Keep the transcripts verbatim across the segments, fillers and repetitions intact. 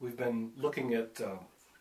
We've been looking at uh,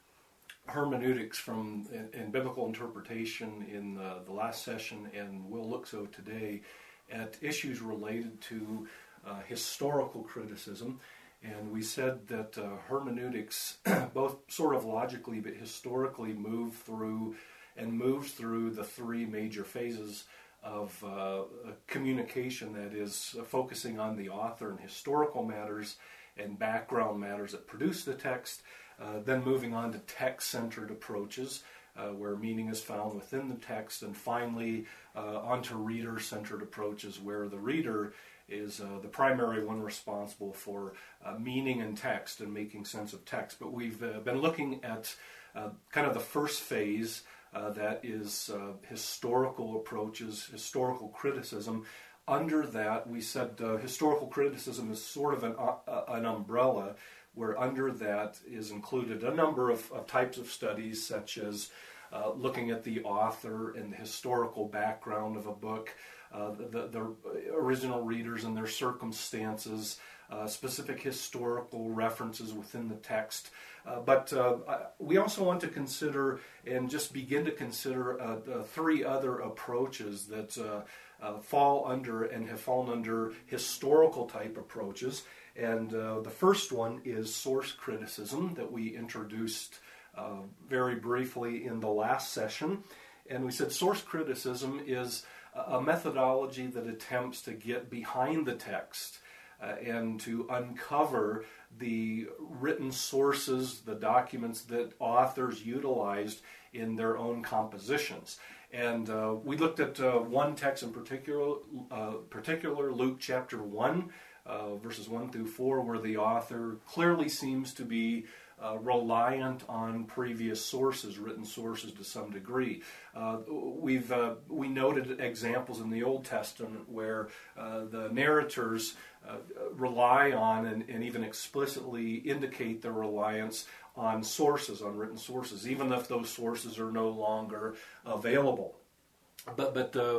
hermeneutics from in, in biblical interpretation in the, the last session, and we'll look so today at issues related to uh, historical criticism. And we said that uh, hermeneutics, both sort of logically but historically, move through and moves through the three major phases of uh, communication, that is, uh, focusing on the author and historical matters and background matters that produce the text, uh, then moving on to text-centered approaches, uh, where meaning is found within the text, and finally uh, onto reader-centered approaches, where the reader is uh, the primary one responsible for uh, meaning in text and making sense of text. But we've uh, been looking at uh, kind of the first phase, uh, that is uh, historical approaches, historical criticism. Under that, we said uh, historical criticism is sort of an, uh, an umbrella, where under that is included a number of, of types of studies, such as uh, looking at the author and the historical background of a book, uh, the, the original readers and their circumstances, uh, specific historical references within the text. Uh, but uh, we also want to consider and just begin to consider uh, the three other approaches that uh, uh, fall under and have fallen under historical type approaches. And uh, the first one is source criticism, that we introduced uh, very briefly in the last session. And we said source criticism is a methodology that attempts to get behind the text uh, and to uncover the written sources, the documents that authors utilized in their own compositions. And uh, we looked at uh, one text in particular, uh, particular Luke chapter one, uh, verses one through four, where the author clearly seems to be uh, reliant on previous sources, written sources to some degree. Uh, we've uh, we noted examples in the Old Testament where uh, the narrators uh, rely on and, and even explicitly indicate their reliance on sources, on written sources, even if those sources are no longer available. But but uh,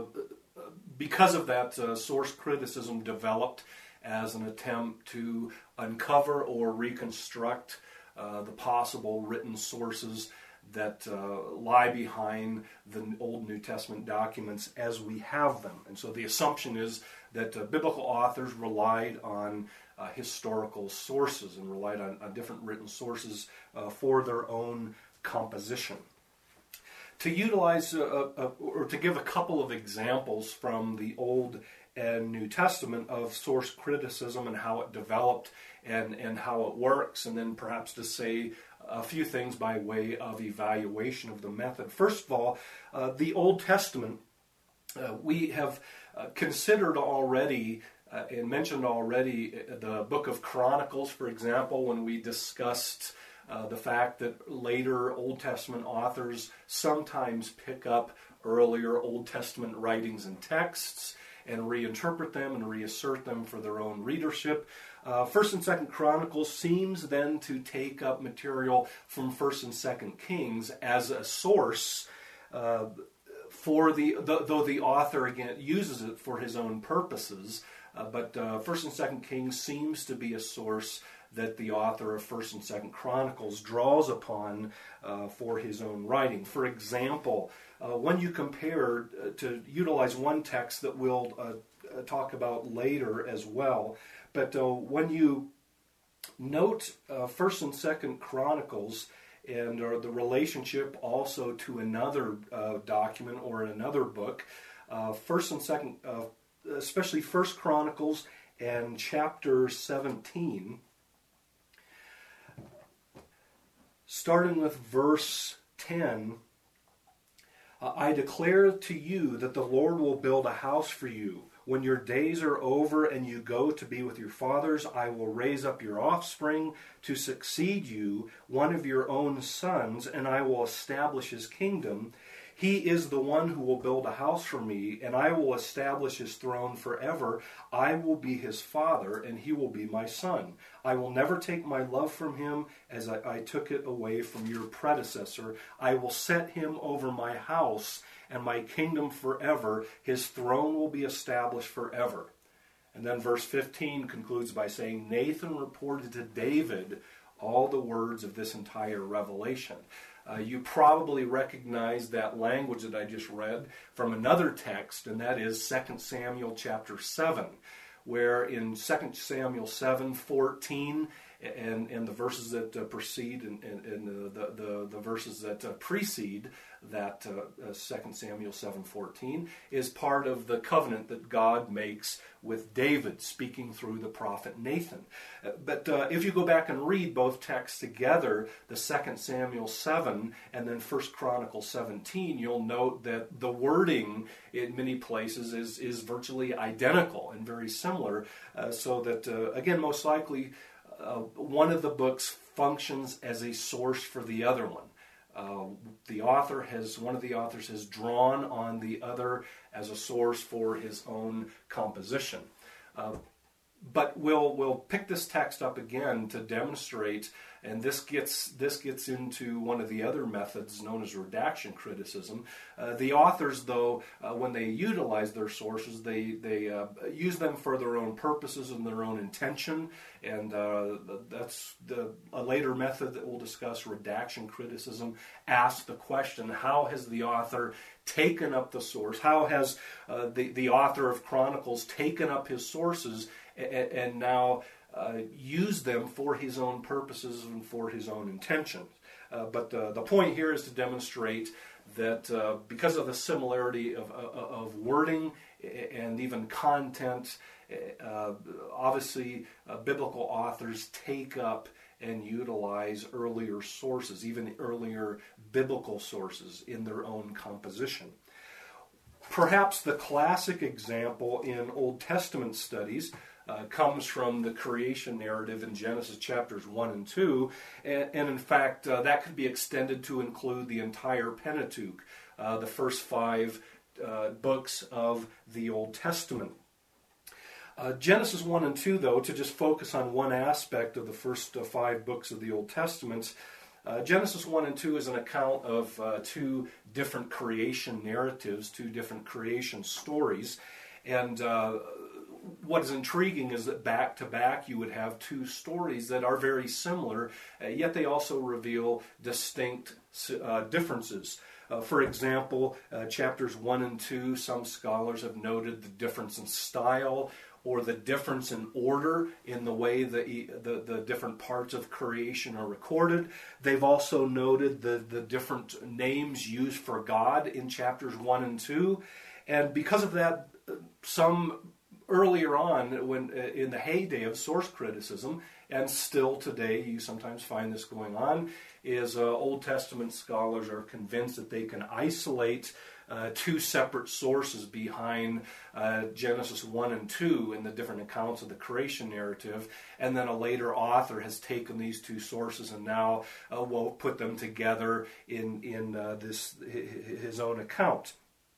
because of that, uh, source criticism developed as an attempt to uncover or reconstruct uh, the possible written sources that uh, lie behind the Old New Testament documents as we have them. And so the assumption is that uh, biblical authors relied on uh, historical sources and relied on, on different written sources uh, for their own composition. To utilize, uh, uh, or to give a couple of examples from the Old and New Testament of source criticism and how it developed and, and how it works, and then perhaps to say a few things by way of evaluation of the method. First of all, uh, the Old Testament, uh, we have uh, considered already uh, and mentioned already the book of Chronicles, for example, when we discussed uh, the fact that later Old Testament authors sometimes pick up earlier Old Testament writings and texts and reinterpret them and reassert them for their own readership. Uh, First and Second Chronicles seems then to take up material from First and Second Kings as a source uh, for the, the, though the author again uses it for his own purposes. Uh, but uh, First and Second Kings seems to be a source that the author of First and Second Chronicles draws upon uh, for his own writing. For example, uh, when you compare, uh, to utilize one text that we'll uh, talk about later as well, but uh, when you note uh, First and Second Chronicles and uh, the relationship also to another uh, document or another book, uh, First and Second, uh, especially First Chronicles and chapter seventeen, starting with verse ten, uh, I declare to you that the Lord will build a house for you. When your days are over and you go to be with your fathers, I will raise up your offspring to succeed you, one of your own sons, and I will establish his kingdom. He is the one who will build a house for me, and I will establish his throne forever. I will be his father, and he will be my son. I will never take my love from him as I, I took it away from your predecessor. I will set him over my house and my kingdom forever. His throne will be established forever. And then verse fifteen concludes by saying, Nathan reported to David all the words of this entire revelation. Uh, you probably recognize that language that I just read from another text, and that is Second Samuel chapter seven, where in Second Samuel seven fourteen and, and the verses that uh, precede and, and, and the, the, the verses that uh, precede that uh, uh, Second Samuel seven fourteen is part of the covenant that God makes with David, speaking through the prophet Nathan. Uh, but uh, if you go back and read both texts together, the Second Samuel seven and then First Chronicles seventeen, you'll note that the wording in many places is, is virtually identical and very similar, uh, so that, uh, again, most likely uh, one of the books functions as a source for the other one. Uh, the author has, one of the authors has drawn on the other as a source for his own composition. Uh, but we'll we'll pick this text up again to demonstrate, and this gets this gets into one of the other methods known as redaction criticism. Uh, the authors, though, uh, when they utilize their sources, they they uh, use them for their own purposes and their own intention, and uh, that's the a later method that we'll discuss. Redaction criticism asks the question: how has the author taken up the source? How has uh, the the author of Chronicles taken up his sources and, and now uh, used them for his own purposes and for his own intentions? Uh, but uh, the point here is to demonstrate that uh, because of the similarity of, of, of wording and even content, uh, obviously uh, biblical authors take up and utilize earlier sources, even earlier biblical sources in their own composition. Perhaps the classic example in Old Testament studies uh, comes from the creation narrative in Genesis chapters one and two, and, and in fact uh, that could be extended to include the entire Pentateuch, uh, the first five uh, books of the Old Testament. Uh, Genesis one and two, though, to just focus on one aspect of the first uh, five books of the Old Testament, uh, Genesis one and two is an account of uh, two different creation narratives, two different creation stories. And uh, what is intriguing is that back to back you would have two stories that are very similar, uh, yet they also reveal distinct uh, differences. Uh, for example, uh, chapters one and two, some scholars have noted the difference in style or the difference in order in the way the, the, the different parts of creation are recorded. They've also noted the, the different names used for God in chapters one and two. And because of that, some earlier on, when in the heyday of source criticism, and still today you sometimes find this going on, is uh, Old Testament scholars are convinced that they can isolate uh, two separate sources behind uh, Genesis one and two in the different accounts of the creation narrative, and then a later author has taken these two sources and now uh, will put them together in, in uh, this his own account.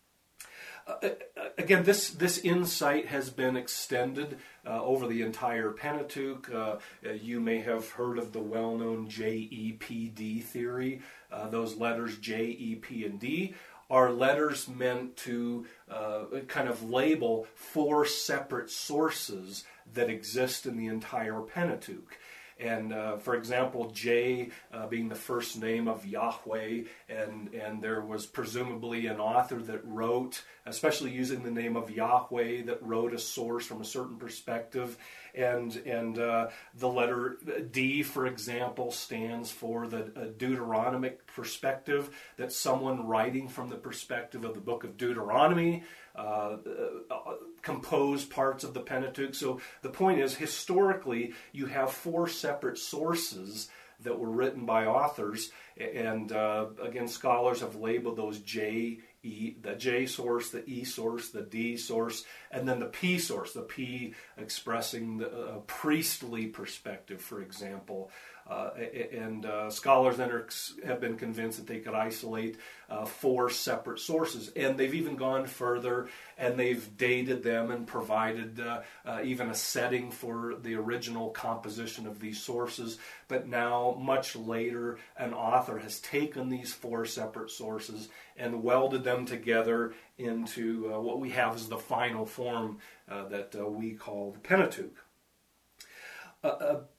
Uh, again, this, this insight has been extended uh, over the entire Pentateuch. Uh, uh, you may have heard of the well-known J E P D theory. Uh, those letters J, E, P, and D are letters meant to uh, kind of label four separate sources that exist in the entire Pentateuch. And uh, for example, J uh, being the first name of Yahweh, and, and there was presumably an author that wrote, especially using the name of Yahweh, that wrote a source from a certain perspective. And, and uh, the letter D, for example, stands for the uh, Deuteronomic perspective, that someone writing from the perspective of the book of Deuteronomy Uh, uh, composed parts of the Pentateuch. So the point is, historically, you have four separate sources that were written by authors, and uh, again, scholars have labeled those J, E, the J source, the E source, the D source, and then the P source, the P expressing the uh, priestly perspective, for example. Uh, and uh, scholars then are, have been convinced that they could isolate uh, four separate sources. And they've even gone further, and they've dated them and provided uh, uh, even a setting for the original composition of these sources. But now, much later, an author has taken these four separate sources and welded them together into uh, what we have as the final form uh, that uh, we call the Pentateuch. Uh, uh,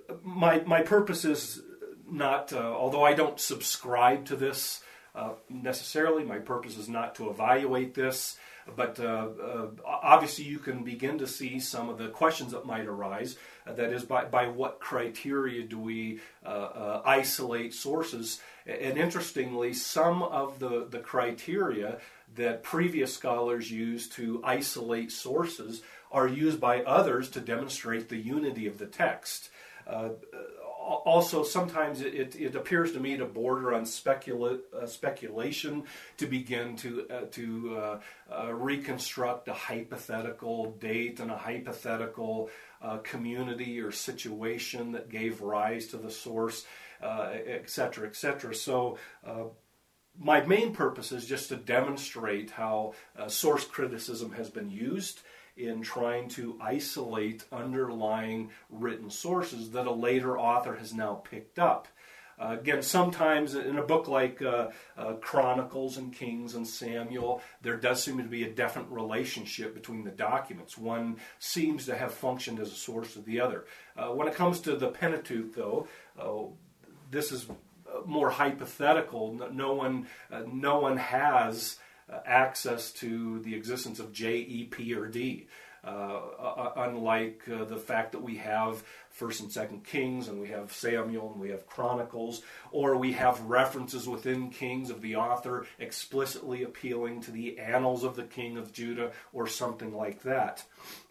my my purpose is not, uh, although I don't subscribe to this uh, necessarily, my purpose is not to evaluate this, but uh, uh, obviously you can begin to see some of the questions that might arise. Uh, that is, by, by what criteria do we uh, uh, isolate sources? And interestingly, some of the, the criteria that previous scholars used to isolate sources are used by others to demonstrate the unity of the text. Uh, also, sometimes it, it, it appears to me to border on specula- uh, speculation to begin to uh, to uh, uh, reconstruct a hypothetical date and a hypothetical uh, community or situation that gave rise to the source, uh, et cetera, et cetera. So, uh, my main purpose is just to demonstrate how uh, source criticism has been used in trying to isolate underlying written sources that a later author has now picked up. Uh, again, sometimes in a book like uh, uh, Chronicles and Kings and Samuel, there does seem to be a definite relationship between the documents. One seems to have functioned as a source of the other. Uh, when it comes to the Pentateuch, though, uh, this is more hypothetical. No, no one, uh, no one has Uh, access to the existence of J, E, P, or D. Uh, uh, unlike uh, the fact that we have First and Second Kings, and we have Samuel, and we have Chronicles, or we have references within Kings of the author explicitly appealing to the annals of the king of Judah, or something like that.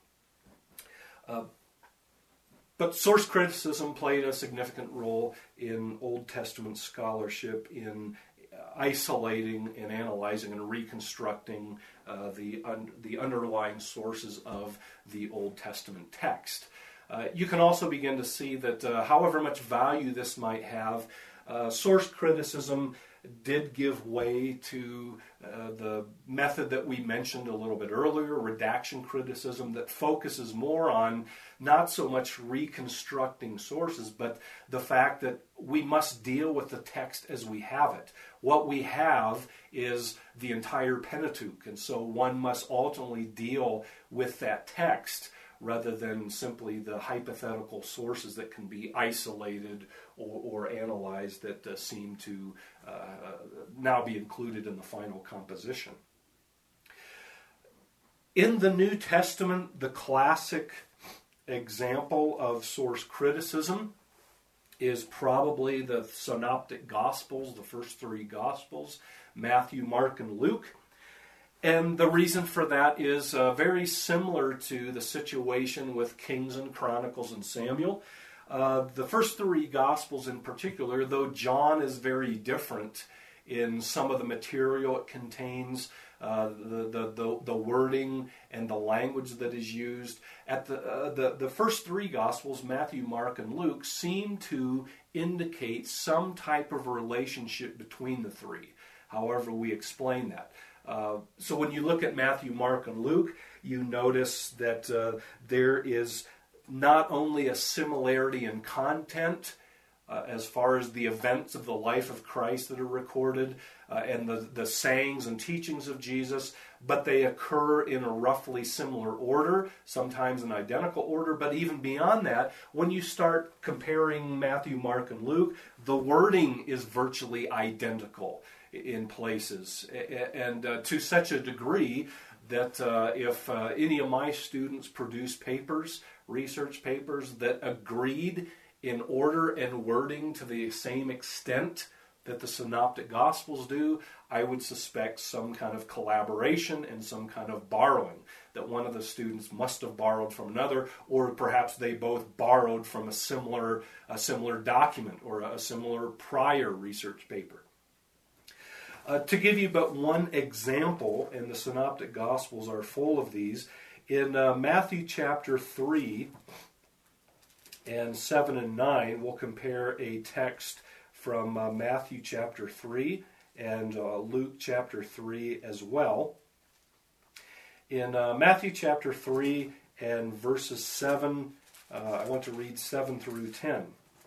Uh, But source criticism played a significant role in Old Testament scholarship in isolating and analyzing and reconstructing uh, the un- the underlying sources of the Old Testament text. Uh, you can also begin to see that uh, however much value this might have, uh, source criticism did give way to uh, the method that we mentioned a little bit earlier, redaction criticism, that focuses more on not so much reconstructing sources, but the fact that we must deal with the text as we have it. What we have is the entire Pentateuch, and so one must ultimately deal with that text rather than simply the hypothetical sources that can be isolated or, or analyzed that uh, seem to uh, now be included in the final composition. In the New Testament, the classic example of source criticism is probably the Synoptic Gospels, the first three Gospels, Matthew, Mark, and Luke. And the reason for that is uh, very similar to the situation with Kings and Chronicles and Samuel. Uh, the first three Gospels in particular, though John is very different in some of the material it contains, uh, the, the, the, the wording and the language that is used, at the, uh, the, the first three Gospels, Matthew, Mark, and Luke, seem to indicate some type of relationship between the three, however we explain that. Uh, so when you look at Matthew, Mark, and Luke, you notice that uh, there is not only a similarity in content uh, as far as the events of the life of Christ that are recorded uh, and the, the sayings and teachings of Jesus, but they occur in a roughly similar order, sometimes in identical order. But even beyond that, when you start comparing Matthew, Mark, and Luke, the wording is virtually identical in places, and uh, to such a degree that uh, if uh, any of my students produce papers, research papers, that agreed in order and wording to the same extent that the Synoptic Gospels do, I would suspect some kind of collaboration and some kind of borrowing, that one of the students must have borrowed from another, or perhaps they both borrowed from a similar, a similar document or a similar prior research paper. Uh, to give you but one example, and the Synoptic Gospels are full of these, in uh, Matthew chapter three and seven and nine, we'll compare a text from uh, Matthew chapter three and uh, Luke chapter three as well. In uh, Matthew chapter three and verses seven, uh, I want to read seven through ten.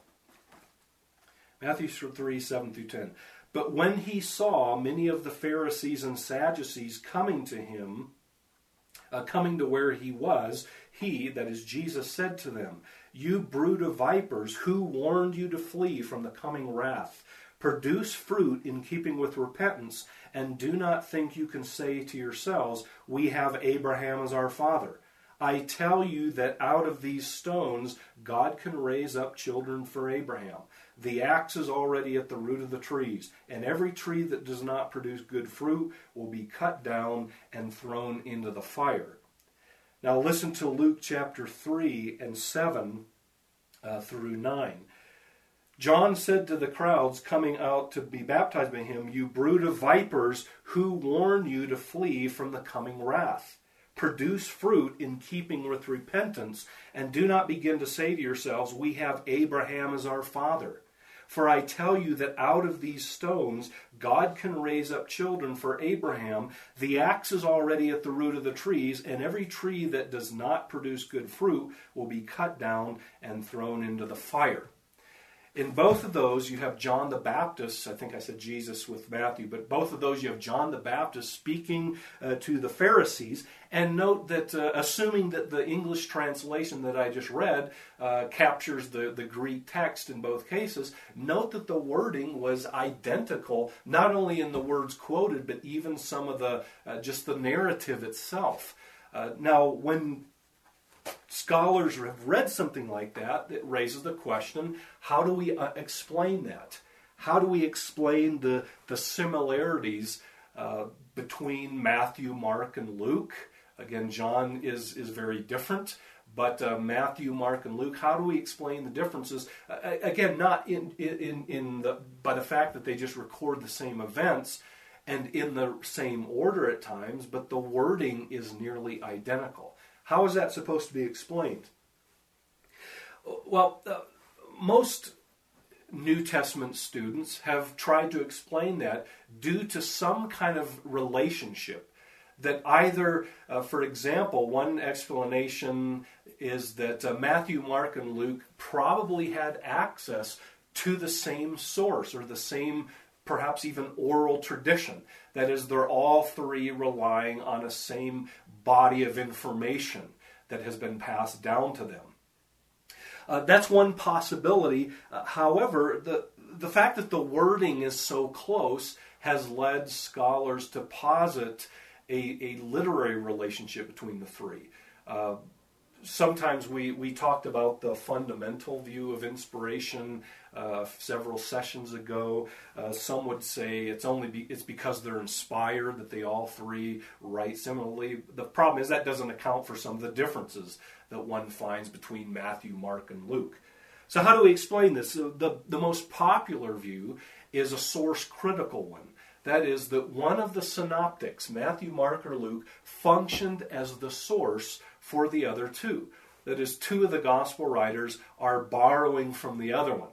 Matthew three, seven through ten. But when he saw many of the Pharisees and Sadducees coming to him, uh, coming to where he was, he, that is Jesus, said to them, You brood of vipers, who warned you to flee from the coming wrath? Produce fruit in keeping with repentance, and do not think you can say to yourselves, we have Abraham as our father. I tell you that out of these stones God can raise up children for Abraham. The axe is already at the root of the trees, and every tree that does not produce good fruit will be cut down and thrown into the fire. Now listen to Luke chapter three and seven uh, through nine. John said to the crowds coming out to be baptized by him, you brood of vipers, who warned you to flee from the coming wrath? Produce fruit in keeping with repentance, and do not begin to say to yourselves, we have Abraham as our father. For I tell you that out of these stones God can raise up children for Abraham. The axe is already at the root of the trees, and every tree that does not produce good fruit will be cut down and thrown into the fire. In both of those, you have John the Baptist. I think I said Jesus with Matthew, but both of those, you have John the Baptist speaking uh, to the Pharisees. And note that, uh, assuming that the English translation that I just read uh, captures the, the Greek text in both cases, note that the wording was identical, not only in the words quoted, but even some of the, uh, just the narrative itself. Uh, now, when scholars have read something like that, it raises the question, how do we uh, explain that? How do we explain the, the similarities uh, between Matthew, Mark, and Luke? Again, John is, is very different, but uh, Matthew, Mark, and Luke, how do we explain the differences? Uh, again, not in, in, in the, by the fact that they just record the same events and in the same order at times, but the wording is nearly identical. How is that supposed to be explained? Well, uh, most New Testament students have tried to explain that due to some kind of relationship that either, uh, for example, one explanation is that uh, Matthew, Mark, and Luke probably had access to the same source or the same, perhaps even oral tradition. That is, they're all three relying on a same body of information that has been passed down to them. Uh, that's one possibility. Uh, however, the, the fact that the wording is so close has led scholars to posit a, a literary relationship between the three. Uh, Sometimes we, we talked about the fundamental view of inspiration uh, several sessions ago. Uh, some would say it's only be, it's because they're inspired that they all three write similarly. The problem is that doesn't account for some of the differences that one finds between Matthew, Mark, and Luke. So how do we explain this? So the, the most popular view is a source-critical one. That is, that one of the synoptics, Matthew, Mark, or Luke, functioned as the source for the other two. That is, two of the gospel writers are borrowing from the other one.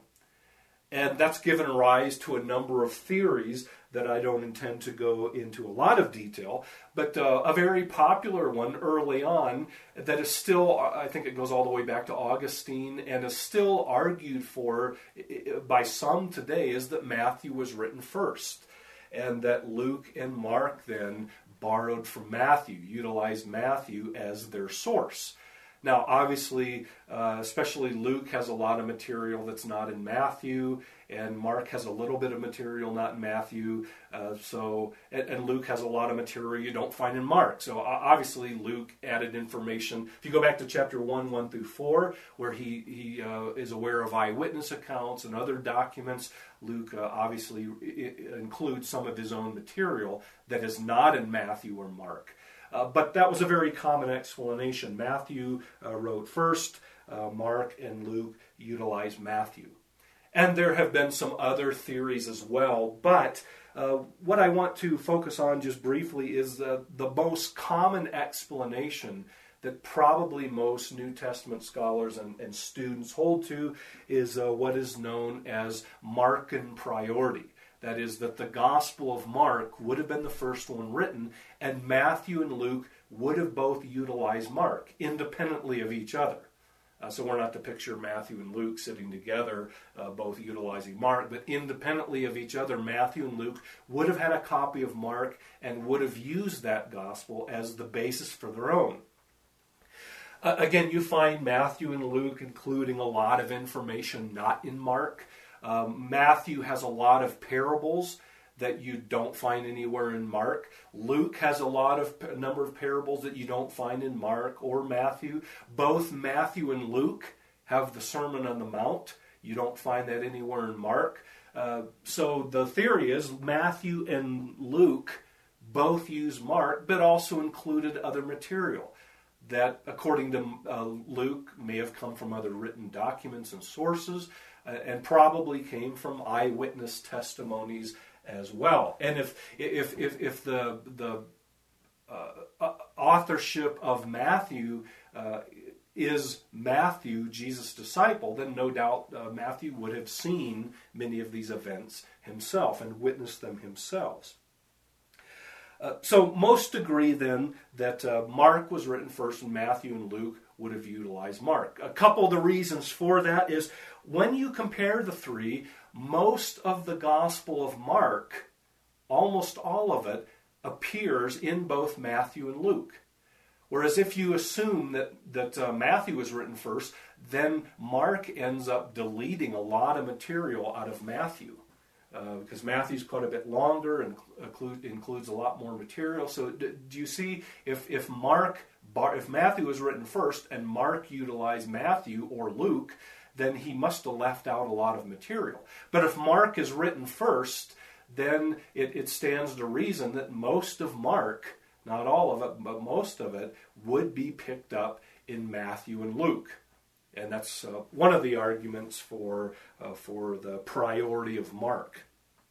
And that's given rise to a number of theories that I don't intend to go into a lot of detail, but uh, a very popular one early on that is still, I think it goes all the way back to Augustine, and is still argued for by some today, is that Matthew was written first, and that Luke and Mark then borrowed from Matthew, utilized Matthew as their source. Now, obviously, uh, especially Luke has a lot of material that's not in Matthew, and Mark has a little bit of material not in Matthew. Uh, so, and, and Luke has a lot of material you don't find in Mark. So, uh, obviously, Luke added information. If you go back to chapter one, one through four, where he he uh, is aware of eyewitness accounts and other documents, Luke uh, obviously includes some of his own material that is not in Matthew or Mark. Uh, but that was a very common explanation. Matthew uh, wrote first, uh, Mark and Luke utilized Matthew. And there have been some other theories as well, but uh, what I want to focus on just briefly is the, the most common explanation that probably most New Testament scholars and, and students hold to is uh, what is known as Markan priority. That is, that the Gospel of Mark would have been the first one written, and Matthew and Luke would have both utilized Mark, independently of each other. Uh, so we're not to picture Matthew and Luke sitting together, uh, both utilizing Mark, but independently of each other, Matthew and Luke would have had a copy of Mark and would have used that Gospel as the basis for their own. Uh, again, you find Matthew and Luke including a lot of information not in Mark. Um, Matthew has a lot of parables that you don't find anywhere in Mark. Luke has a lot of a number of parables that you don't find in Mark or Matthew. Both Matthew and Luke have the Sermon on the Mount. You don't find that anywhere in Mark. Uh, so the theory is Matthew and Luke both use Mark, but also included other material that, according to uh, Luke, may have come from other written documents and sources, uh, and probably came from eyewitness testimonies as well. And if if if, if the the uh, authorship of Matthew uh, is Matthew, Jesus' disciple, then no doubt uh, Matthew would have seen many of these events himself and witnessed them himself. Uh, so most agree then that uh, Mark was written first and Matthew and Luke would have utilized Mark. A couple of the reasons for that is when you compare the three, most of the Gospel of Mark, almost all of it, appears in both Matthew and Luke. Whereas if you assume that, that uh, Matthew was written first, then Mark ends up deleting a lot of material out of Matthew. Uh, because Matthew's quite a bit longer and include, includes a lot more material. So do, do you see, if, if Mark, if Matthew was written first and Mark utilized Matthew or Luke, then he must have left out a lot of material. But if Mark is written first, then it, it stands to reason that most of Mark, not all of it, but most of it, would be picked up in Matthew and Luke. And that's uh, one of the arguments for uh, for the priority of Mark.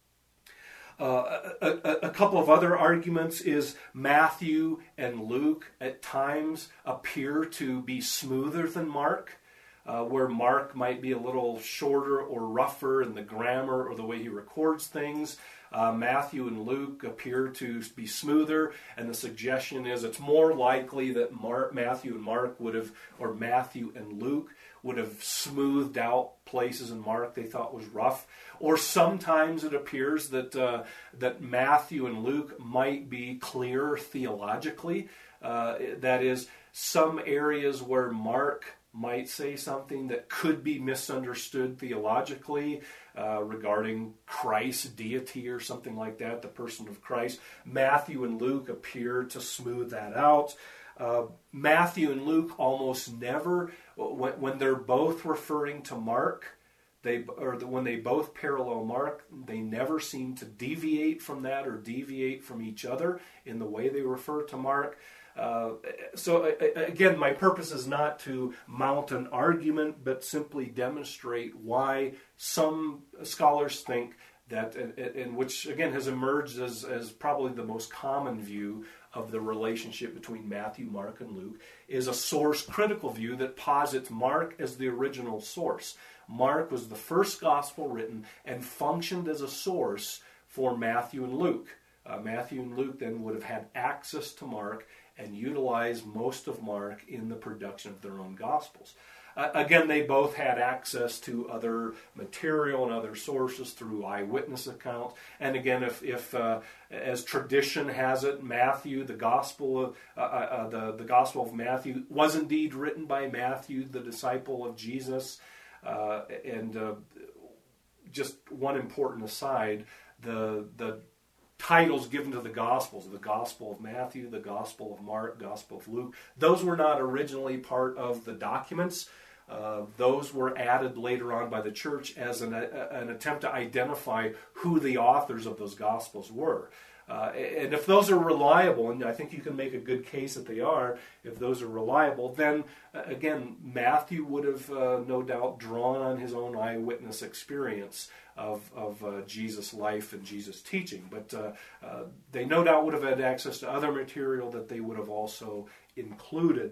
Uh, a, a, a couple of other arguments is Matthew and Luke at times appear to be smoother than Mark, uh, where Mark might be a little shorter or rougher in the grammar or the way he records things. Uh, Matthew and Luke appear to be smoother, and the suggestion is it's more likely that Mark, Matthew and Mark would have, or Matthew and Luke would have smoothed out places in Mark they thought was rough. Or sometimes it appears that uh, that Matthew and Luke might be clearer theologically. Uh, that is, some areas where Mark might say something that could be misunderstood theologically uh, regarding Christ's deity or something like that, the person of Christ. Matthew and Luke appear to smooth that out. Uh, Matthew and Luke almost never, when, when they're both referring to Mark, they or the, when they both parallel Mark, they never seem to deviate from that or deviate from each other in the way they refer to Mark. Uh, so again, my purpose is not to mount an argument, but simply demonstrate why some scholars think that, and which again has emerged as, as probably the most common view of the relationship between Matthew, Mark, and Luke, is a source critical view that posits Mark as the original source. Mark was the first gospel written and functioned as a source for Matthew and Luke. Uh, Matthew and Luke then would have had access to Mark and utilized most of Mark in the production of their own gospels. Uh, again, they both had access to other material and other sources through eyewitness accounts. And again, if, if uh, as tradition has it, Matthew, the gospel of uh, uh, the the Gospel of Matthew, was indeed written by Matthew, the disciple of Jesus. Uh, and uh, just one important aside: the the titles given to the Gospels, the Gospel of Matthew, the Gospel of Mark, Gospel of Luke, those were not originally part of the documents. Uh, those were added later on by the church as an, a, an attempt to identify who the authors of those Gospels were. Uh, and if those are reliable, and I think you can make a good case that they are, if those are reliable, then uh, again, Matthew would have uh, no doubt drawn on his own eyewitness experience of, of uh, Jesus' life and Jesus' teaching. But uh, uh, they no doubt would have had access to other material that they would have also included.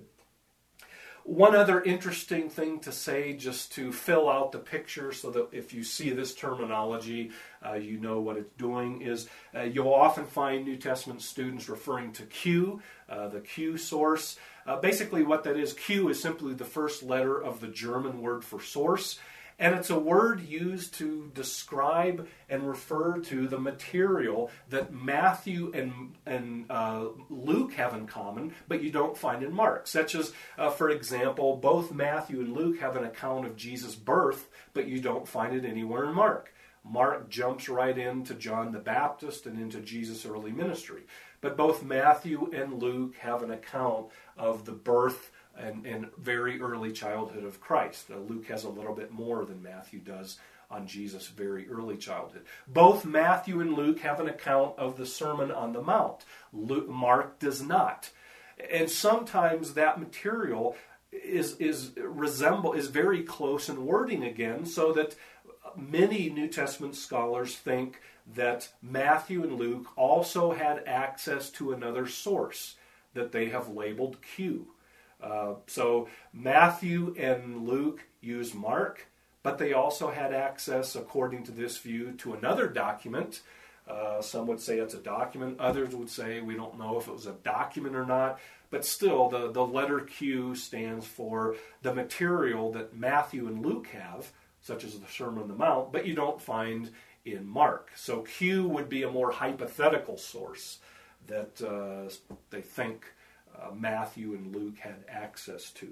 One other interesting thing to say, just to fill out the picture so that if you see this terminology, uh, you know what it's doing, is uh, you'll often find New Testament students referring to Q, uh, the Q source. Uh, basically what that is, Q is simply the first letter of the German word for source. And it's a word used to describe and refer to the material that Matthew and, and uh, Luke have in common, but you don't find in Mark. Such as, uh, for example, both Matthew and Luke have an account of Jesus' birth, but you don't find it anywhere in Mark. Mark jumps right into John the Baptist and into Jesus' early ministry. But both Matthew and Luke have an account of the birth and, and very early childhood of Christ. Uh, Luke has a little bit more than Matthew does on Jesus' very early childhood. Both Matthew and Luke have an account of the Sermon on the Mount. Luke, Mark does not. And sometimes that material is is resemble is very close in wording again, so that many New Testament scholars think that Matthew and Luke also had access to another source that they have labeled Q. Uh, so Matthew and Luke use Mark, but they also had access, according to this view, to another document. Uh, some would say it's a document. Others would say we don't know if it was a document or not. But still, the, the letter Q stands for the material that Matthew and Luke have, such as the Sermon on the Mount, but you don't find in Mark. So Q would be a more hypothetical source that uh, they think uh, Matthew and Luke had access to.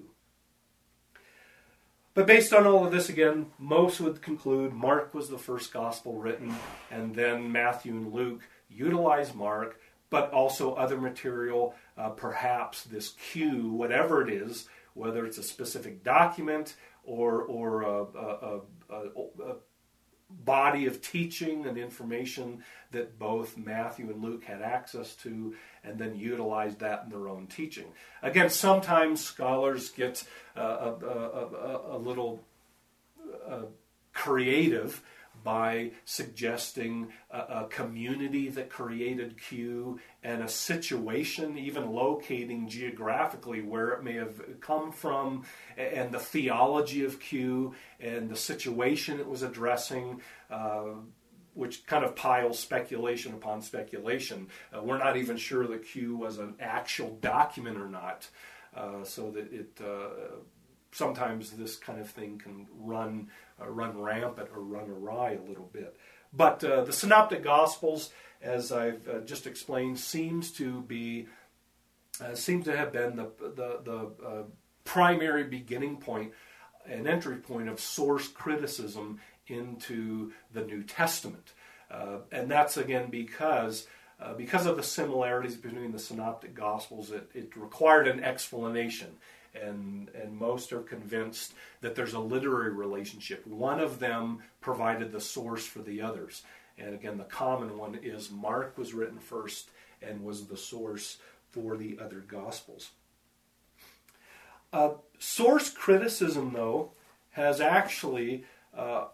But based on all of this, again, most would conclude Mark was the first gospel written, and then Matthew and Luke utilized Mark, but also other material, uh, perhaps this Q, whatever it is, whether it's a specific document or or a, a, a, a body of teaching and information that both Matthew and Luke had access to, and then utilized that in their own teaching. Again, sometimes scholars get uh, a, a, a, a little uh, creative by suggesting a, a community that created Q and a situation, even locating geographically where it may have come from, and the theology of Q and the situation it was addressing, uh, which kind of piles speculation upon speculation. Uh, we're not even sure that Q was an actual document or not, uh, so that it uh, sometimes this kind of thing can run uh, run rampant or run awry a little bit. But uh, the Synoptic Gospels, as I've uh, just explained, seems to be uh, seems to have been the the, the uh, primary beginning point, an entry point of source criticism into the New Testament, uh, and that's again because. Uh, because of the similarities between the Synoptic Gospels, it, it required an explanation. And, and most are convinced that there's a literary relationship. One of them provided the source for the others. And again, the common one is Mark was written first and was the source for the other Gospels. Uh, source criticism, though, has actually uh,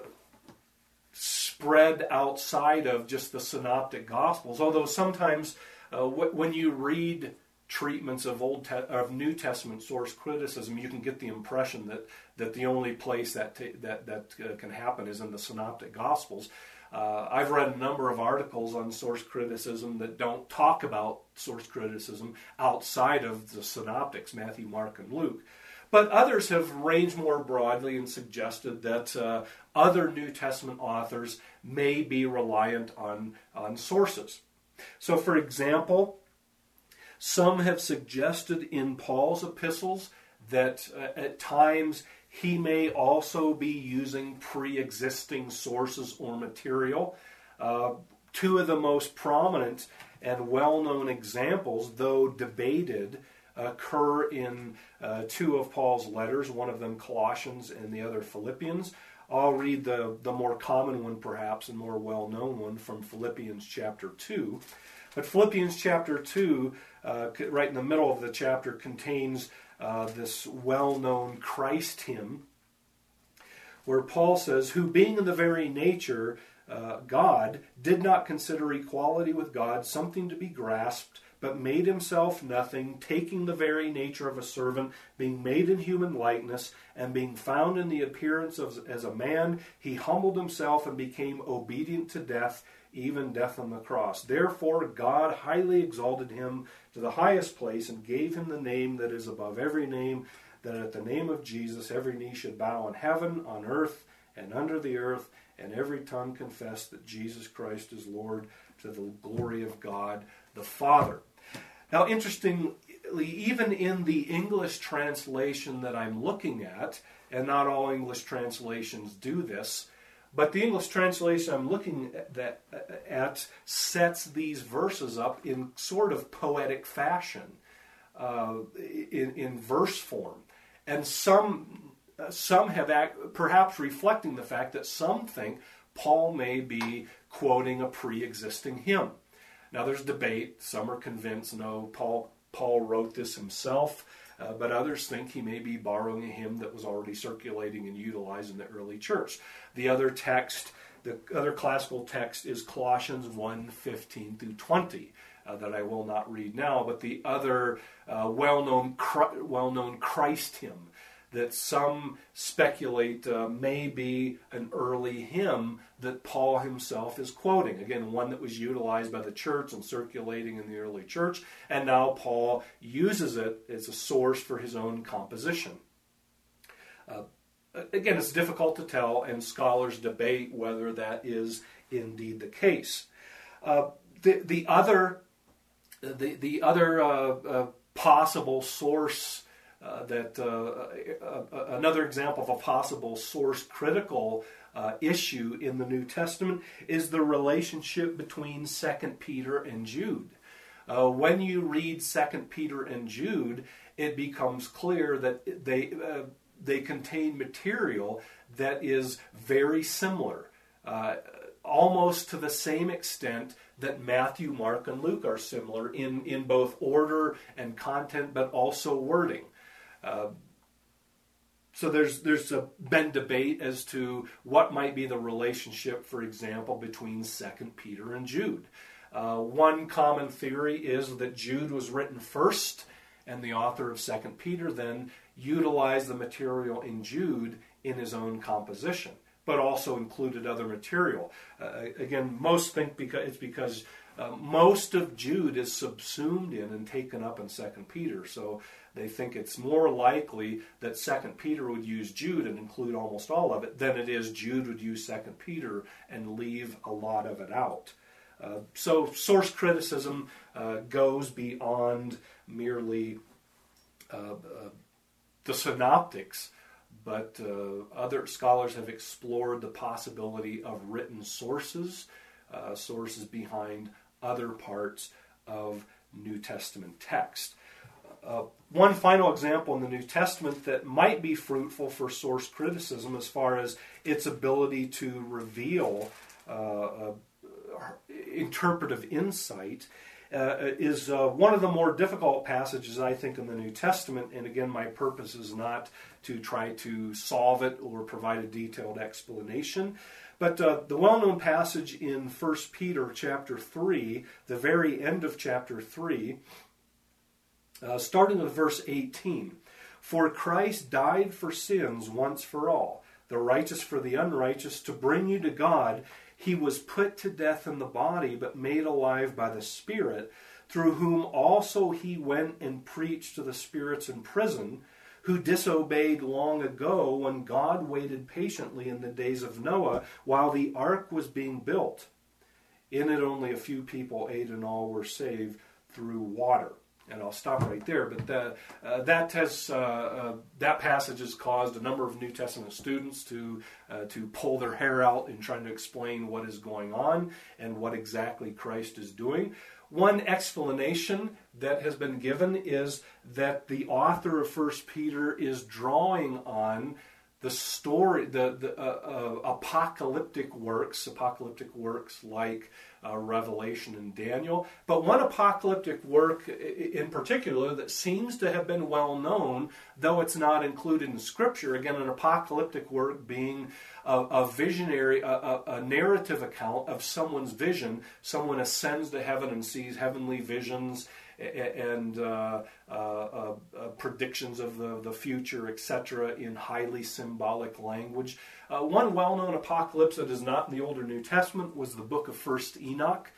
spread outside of just the Synoptic Gospels, although sometimes uh, w- when you read treatments of Old Te- of New Testament source criticism, you can get the impression that, that the only place that ta- that that uh, can happen is in the Synoptic Gospels. Uh, I've read a number of articles on source criticism that don't talk about source criticism outside of the Synoptics, Matthew, Mark, and Luke. But others have ranged more broadly and suggested that uh, other New Testament authors may be reliant on, on sources. So, for example, some have suggested in Paul's epistles that uh, at times he may also be using pre-existing sources or material. Uh, two of the most prominent and well-known examples, though debated, occur in uh, two of Paul's letters, one of them Colossians and the other Philippians. I'll read the, the more common one perhaps and more well-known one from Philippians chapter two. But Philippians chapter two, uh, right in the middle of the chapter, contains uh, this well-known Christ hymn where Paul says, who being in the very nature uh, God, did not consider equality with God something to be grasped, but made himself nothing, taking the very nature of a servant, being made in human likeness, and being found in the appearance of as a man, he humbled himself and became obedient to death, even death on the cross. Therefore God highly exalted him to the highest place and gave him the name that is above every name, that at the name of Jesus every knee should bow in heaven, on earth, and under the earth, and every tongue confess that Jesus Christ is Lord, to the glory of God the Father. Now, interestingly, even in the English translation that I'm looking at, and not all English translations do this, but the English translation I'm looking at, that, at sets these verses up in sort of poetic fashion, uh, in, in verse form. And some, some have, act, perhaps reflecting the fact that some think Paul may be quoting a pre-existing hymn. Now there's debate. Some are convinced, no, Paul, Paul wrote this himself. Uh, but others think he may be borrowing a hymn that was already circulating and utilized in the early church. The other text, the other classical text is Colossians one, fifteen through twenty, uh, that I will not read now, but the other uh, well-known, well-known Christ hymn that some speculate uh, may be an early hymn that Paul himself is quoting. Again, one that was utilized by the church and circulating in the early church, and now Paul uses it as a source for his own composition. Uh, again, it's difficult to tell, and scholars debate whether that is indeed the case. Uh, the, the other, the, the other uh, uh, possible source Uh, that uh, uh, another example of a possible source critical uh, issue in the New Testament is the relationship between Second Peter and Jude. Uh, when you read Second Peter and Jude, it becomes clear that they uh, they contain material that is very similar, uh, almost to the same extent that Matthew, Mark, and Luke are similar in, in both order and content, but also wording. Uh, so there's there's a, been debate as to what might be the relationship, for example, between Second Peter and Jude. Uh, one common theory is that Jude was written first, and the author of Second Peter then utilized the material in Jude in his own composition, but also included other material. Uh, again, most think because it's because uh, most of Jude is subsumed in and taken up in Second Peter, so they think it's more likely that Second Peter would use Jude and include almost all of it than it is Jude would use Second Peter and leave a lot of it out. Uh, so source criticism uh, goes beyond merely uh, uh, the synoptics, but uh, other scholars have explored the possibility of written sources, uh, sources behind other parts of New Testament text. Uh, one final example in the New Testament that might be fruitful for source criticism as far as its ability to reveal uh, uh, interpretive insight uh, is uh, one of the more difficult passages, I think, in the New Testament. And again, my purpose is not to try to solve it or provide a detailed explanation. But uh, the well-known passage in First Peter chapter three, the very end of chapter three, Uh, starting with verse eighteen. For Christ died for sins once for all, the righteous for the unrighteous, to bring you to God. He was put to death in the body, but made alive by the Spirit, through whom also he went and preached to the spirits in prison, who disobeyed long ago when God waited patiently in the days of Noah while the ark was being built. In it only a few people, eight in all, were saved through water. And I'll stop right there. But the, uh, that has uh, uh, that passage has caused a number of New Testament students to uh, to pull their hair out in trying to explain what is going on and what exactly Christ is doing. One explanation that has been given is that the author of First Peter is drawing on the story, the, the uh, uh, apocalyptic works, apocalyptic works like uh, Revelation and Daniel, but one apocalyptic work in particular that seems to have been well known, though it's not included in Scripture. Again, an apocalyptic work being a, a visionary, a, a, a narrative account of someone's vision. Someone ascends to heaven and sees heavenly visions and uh, uh, uh, uh, predictions of the, the future, et cetera, in highly symbolic language. Uh, one well-known apocalypse that is not in the Old or New Testament was the book of First Enoch.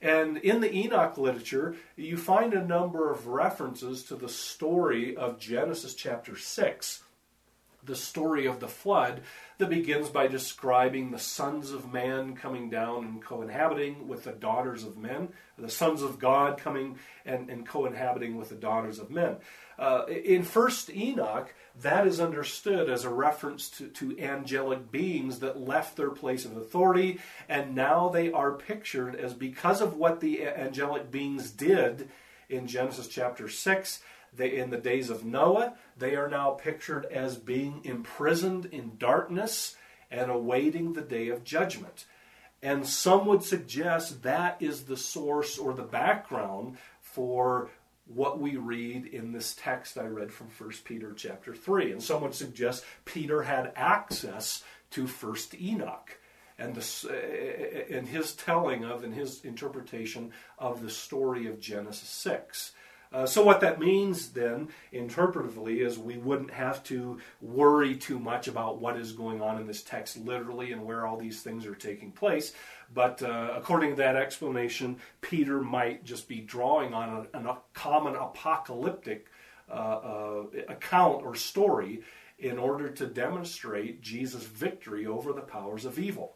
And in the Enoch literature, you find a number of references to the story of Genesis chapter six, the story of the flood that begins by describing the sons of man coming down and co-inhabiting with the daughters of men, the sons of God coming and, and co-inhabiting with the daughters of men. Uh, in First Enoch, that is understood as a reference to, to angelic beings that left their place of authority, and now they are pictured as, because of what the angelic beings did in Genesis chapter six, they, in the days of Noah, they are now pictured as being imprisoned in darkness and awaiting the day of judgment. And some would suggest that is the source or the background for what we read in this text I read from First Peter chapter three. And some would suggest Peter had access to First Enoch and the, and his telling of and his interpretation of the story of Genesis six. Uh, so what that means then, interpretively, is we wouldn't have to worry too much about what is going on in this text literally and where all these things are taking place. But uh, according to that explanation, Peter might just be drawing on a, a common apocalyptic uh, uh, account or story in order to demonstrate Jesus' victory over the powers of evil.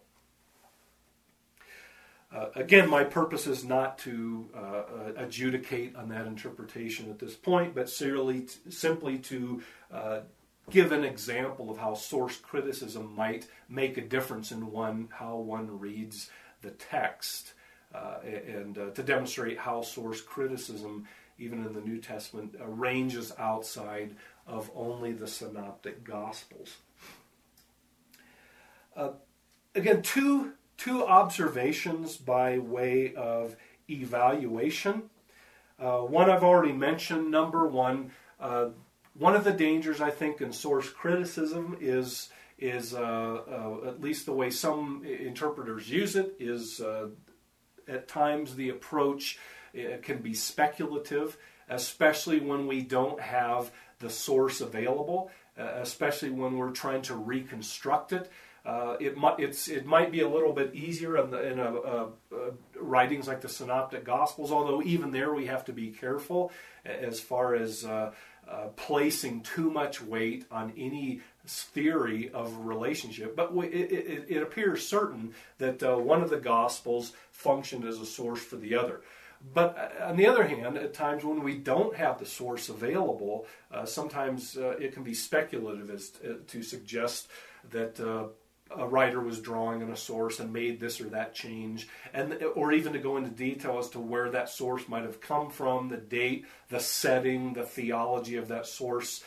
Uh, again, my purpose is not to uh, uh, adjudicate on that interpretation at this point, but simply, simply to uh, give an example of how source criticism might make a difference in one how one reads the text, uh, and uh, to demonstrate how source criticism, even in the New Testament, uh, ranges outside of only the synoptic Gospels. Uh, again, two Two observations by way of evaluation. Uh, one I've already mentioned. Number one, uh, one of the dangers I think in source criticism is is uh, uh, at least the way some interpreters use it is uh, at times the approach uh, can be speculative, especially when we don't have the source available, uh, especially when we're trying to reconstruct it. Uh, it might it's it might be a little bit easier in, the, in a, a, a writings like the Synoptic Gospels, although even there we have to be careful as far as uh, uh, placing too much weight on any theory of relationship. But we, it, it, it appears certain that uh, one of the Gospels functioned as a source for the other. But on the other hand, at times when we don't have the source available, uh, sometimes uh, it can be speculative as to, to suggest that Uh, a writer was drawing on a source and made this or that change, and or even to go into detail as to where that source might have come from, the date, the setting, the theology of that source.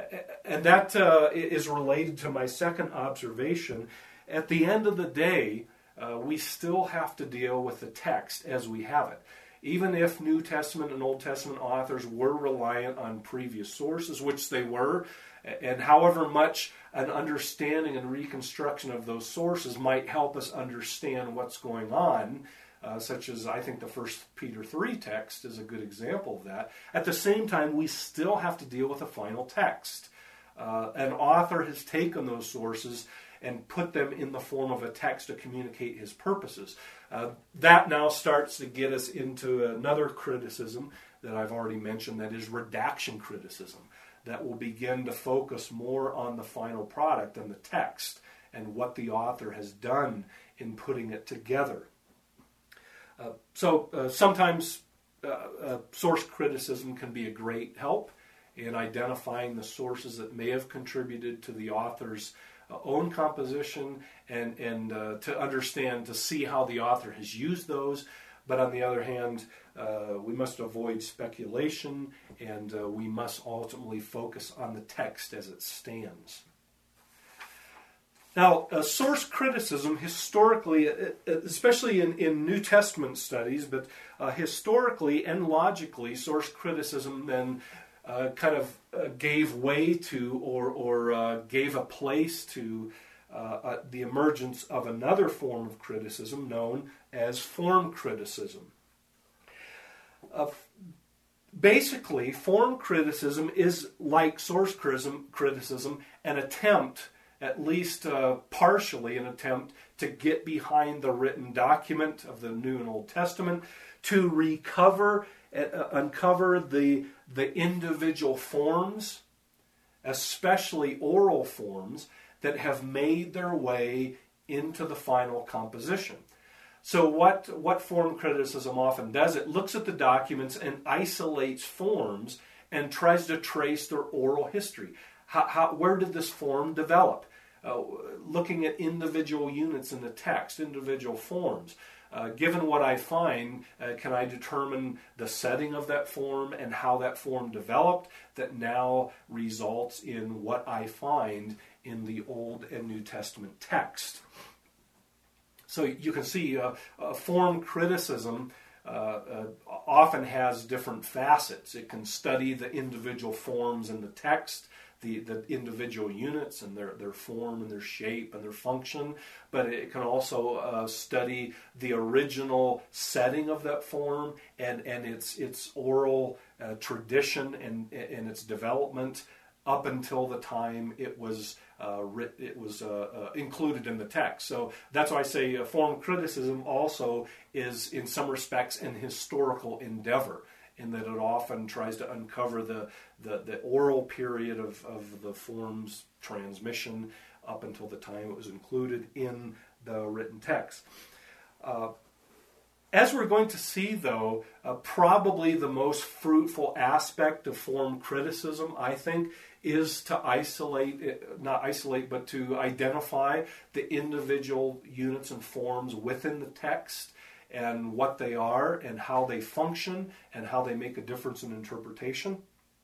And that uh, is related to my second observation. At the end of the day, uh, we still have to deal with the text as we have it. Even if New Testament and Old Testament authors were reliant on previous sources, which they were, and however much an understanding and reconstruction of those sources might help us understand what's going on, uh, such as I think the First Peter three text is a good example of that. At the same time, we still have to deal with a final text. Uh, an author has taken those sources and put them in the form of a text to communicate his purposes. Uh, that now starts to get us into another criticism that I've already mentioned, that is redaction criticism, that will begin to focus more on the final product than the text and what the author has done in putting it together. Uh, so uh, sometimes uh, uh, source criticism can be a great help in identifying the sources that may have contributed to the author's uh, own composition and, and uh, to understand, to see how the author has used those. But on the other hand, uh, we must avoid speculation, and uh, we must ultimately focus on the text as it stands. Now, uh, source criticism historically, especially in, in New Testament studies, but uh, historically and logically, source criticism then uh, kind of uh, gave way to or, or uh, gave a place to uh, uh, the emergence of another form of criticism known as form criticism. Uh, basically, form criticism is like source criticism, an attempt, at least uh, partially an attempt, to get behind the written document of the New and Old Testament, to recover, uh, uncover the, the individual forms, especially oral forms, that have made their way into the final composition. So what, what form criticism often does, it looks at the documents and isolates forms and tries to trace their oral history. How, how, where did this form develop? Uh, looking at individual units in the text, individual forms. Uh, given what I find, uh, can I determine the setting of that form and how that form developed that now results in what I find in the Old and New Testament text? So you can see uh, uh, form criticism uh, uh, often has different facets. It can study the individual forms in the text, the, the individual units and their, their form and their shape and their function, but it can also uh, study the original setting of that form and, and its, its oral uh, tradition and, and its development up until the time it was uh, writ- it was uh, uh, included in the text. So that's why I say uh, form criticism also is in some respects an historical endeavor, in that it often tries to uncover the, the, the oral period of, of the form's transmission up until the time it was included in the written text. Uh, as we're going to see, though, uh, probably the most fruitful aspect of form criticism, I think, is to isolate, not isolate, but to identify the individual units and forms within the text and what they are and how they function and how they make a difference in interpretation.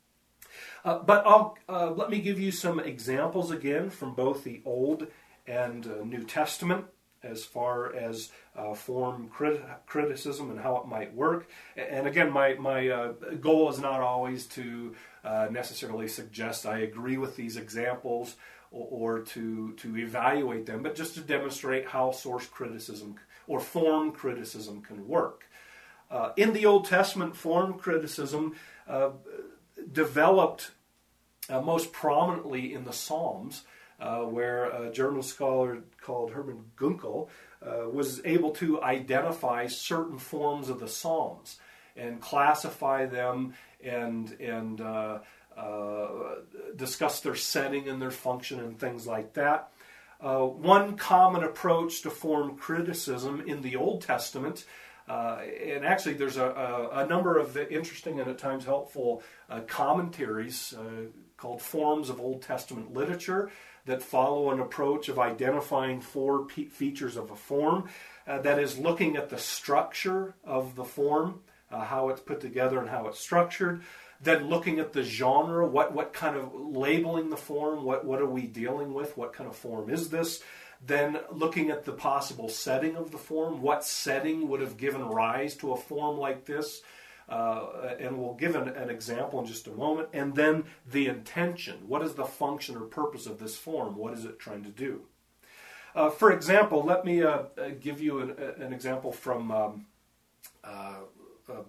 Uh, but I'll, uh, let me give you some examples again from both the Old and uh, New Testament as far as uh, form crit- criticism and how it might work. And again, my, my uh, goal is not always to uh, necessarily suggest I agree with these examples or, or to, to evaluate them, but just to demonstrate how source criticism or form criticism can work. Uh, in the Old Testament, form criticism uh, developed uh, most prominently in the Psalms, uh, where a German scholar called Hermann Gunkel uh, was able to identify certain forms of the Psalms and classify them and and uh, uh, discuss their setting and their function and things like that. Uh, one common approach to form criticism in the Old Testament, uh, and actually there's a, a, a number of interesting and at times helpful uh, commentaries uh, called Forms of Old Testament Literature that follow an approach of identifying four pe- features of a form. Uh, that is looking at the structure of the form, uh, how it's put together and how it's structured. Then looking at the genre, what, what kind of labeling the form, what, what are we dealing with, what kind of form is this? Then looking at the possible setting of the form, what setting would have given rise to a form like this? Uh, and we'll give an, an example in just a moment. And then the intention, what is the function or purpose of this form? What is it trying to do? Uh, for example, let me uh, give you an, an example from um, uh, uh,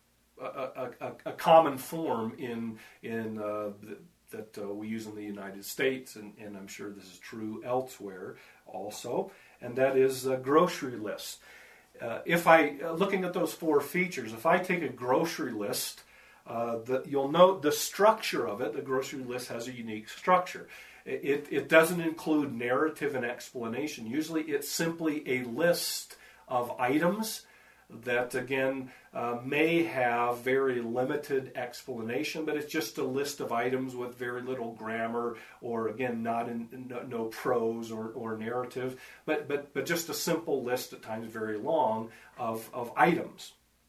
A, a, a common form in in uh, the, that uh, we use in the United States, and, and I'm sure this is true elsewhere also, and that is a grocery list. Uh, if I, uh, looking at those four features, if I take a grocery list, uh, the, you'll note the structure of it. The grocery list has a unique structure. It, it, it doesn't include narrative and explanation. Usually it's simply a list of items that, again, uh, may have very limited explanation, but it's just a list of items with very little grammar, or again, not in no, no prose or, or narrative, but, but but just a simple list, at times very long, of, of items.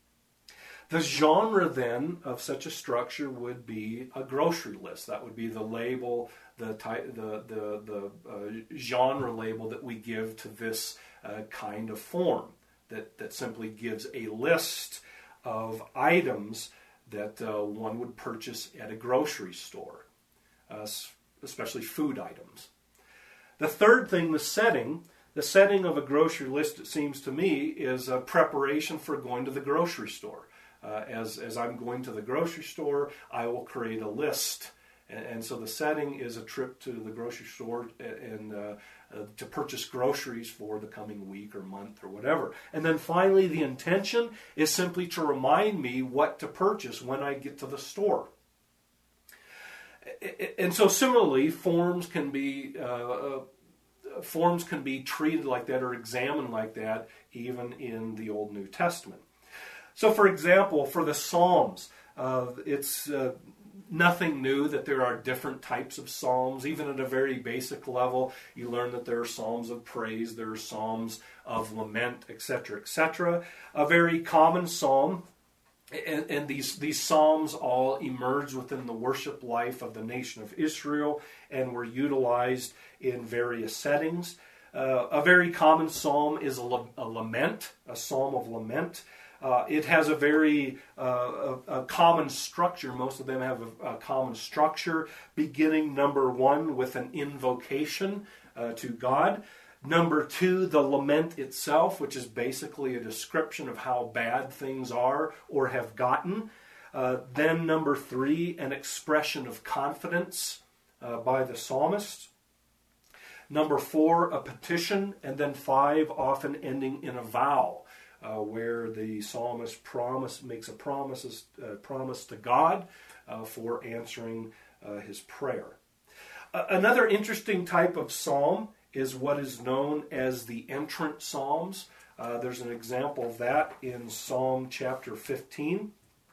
The genre then of such a structure would be a grocery list. That would be the label, the type, the the, the uh, genre label that we give to this uh, kind of form. That, that simply gives a list of items that uh, one would purchase at a grocery store, uh, especially food items. The third thing, the setting. The setting of a grocery list, it seems to me, is a preparation for going to the grocery store. Uh, as, as I'm going to the grocery store, I will create a list And, and so the setting is a trip to the grocery store and uh, uh, to purchase groceries for the coming week or month or whatever. And then finally, the intention is simply to remind me what to purchase when I get to the store. And so similarly, forms can be uh, forms can be treated like that or examined like that even in the Old New Testament. So for example, for the Psalms, uh, it's uh, nothing new that there are different types of psalms. Even at a very basic level, you learn that there are psalms of praise, there are psalms of lament, et cetera, et cetera. A very common psalm, and, and these, these psalms all emerged within the worship life of the nation of Israel and were utilized in various settings. Uh, a very common psalm is a, a lament, a psalm of lament. Uh, it has a very uh, a, a common structure. Most of them have a, a common structure, beginning, number one, with an invocation uh, to God. Number two, the lament itself, which is basically a description of how bad things are or have gotten. Uh, then number three, an expression of confidence uh, by the psalmist. Number four, a petition. And then five, often ending in a vow. Uh, where the psalmist promise makes a promise, uh, promise to God uh, for answering uh, his prayer. Uh, another interesting type of psalm is what is known as the entrant psalms. Uh, there's an example of that in Psalm chapter fifteen.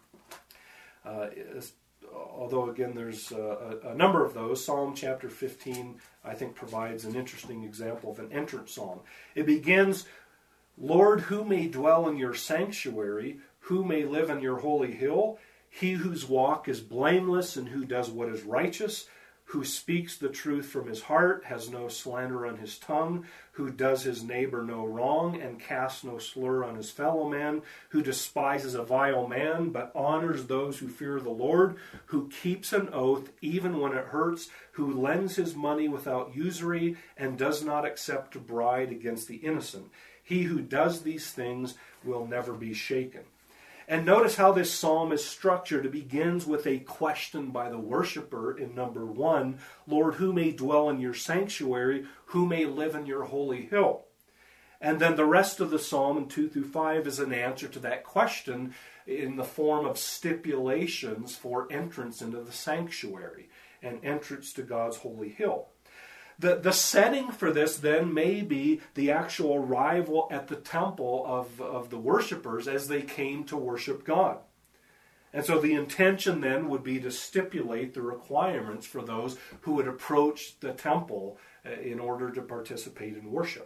Uh, although, again, there's a, a number of those. Psalm chapter fifteen, I think, provides an interesting example of an entrant psalm. It begins, Lord, who may dwell in your sanctuary? Who may live in your holy hill? He whose walk is blameless and who does what is righteous, who speaks the truth from his heart, has no slander on his tongue, who does his neighbor no wrong and casts no slur on his fellow man, who despises a vile man but honors those who fear the Lord, who keeps an oath even when it hurts, who lends his money without usury and does not accept a bribe against the innocent. He who does these things will never be shaken. And notice how this psalm is structured. It begins with a question by the worshiper in number one. Lord, who may dwell in your sanctuary? Who may live in your holy hill? And then the rest of the psalm in two through five is an answer to that question in the form of stipulations for entrance into the sanctuary and entrance to God's holy hill. The, the setting for this then may be the actual arrival at the temple of, of the worshipers as they came to worship God. And so the intention then would be to stipulate the requirements for those who would approach the temple uh, in order to participate in worship.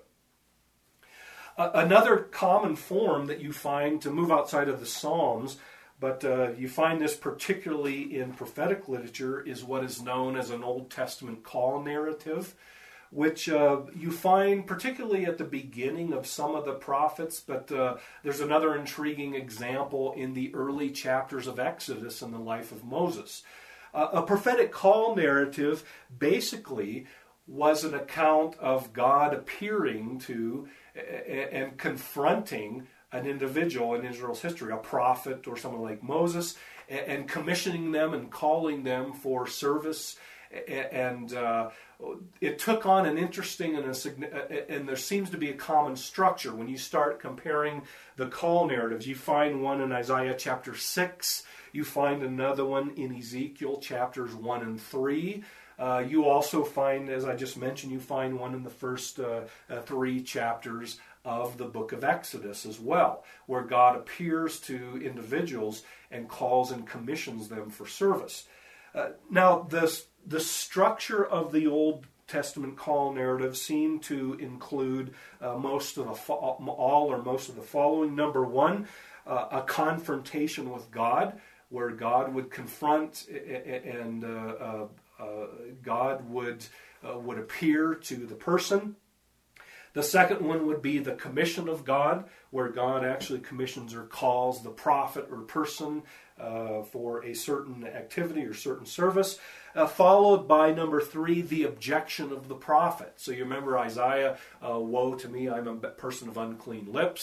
Uh, another common form that you find, to move outside of the Psalms, but uh, you find this particularly in prophetic literature, is what is known as an Old Testament call narrative, which uh, you find particularly at the beginning of some of the prophets, but uh, there's another intriguing example in the early chapters of Exodus in the life of Moses. Uh, a prophetic call narrative basically was an account of God appearing to and confronting an individual in Israel's history, a prophet or someone like Moses, and commissioning them and calling them for service. And uh, it took on an interesting and, a, and there seems to be a common structure. When you start comparing the call narratives, you find one in Isaiah chapter six, you find another one in Ezekiel chapters one and three. Uh, you also find, as I just mentioned, you find one in the first uh, uh, three chapters of the book of Exodus as well, where God appears to individuals and calls and commissions them for service. Uh, now, this, the structure of the Old Testament call narrative seemed to include uh, most of the fo- all or most of the following. Number one, uh, a confrontation with God, where God would confront and uh, uh, uh, God would uh, would appear to the person. The second one would be the commission of God, where God actually commissions or calls the prophet or person uh, for a certain activity or certain service, uh, followed by number three, the objection of the prophet. So you remember Isaiah, uh, woe to me, I'm a person of unclean lips.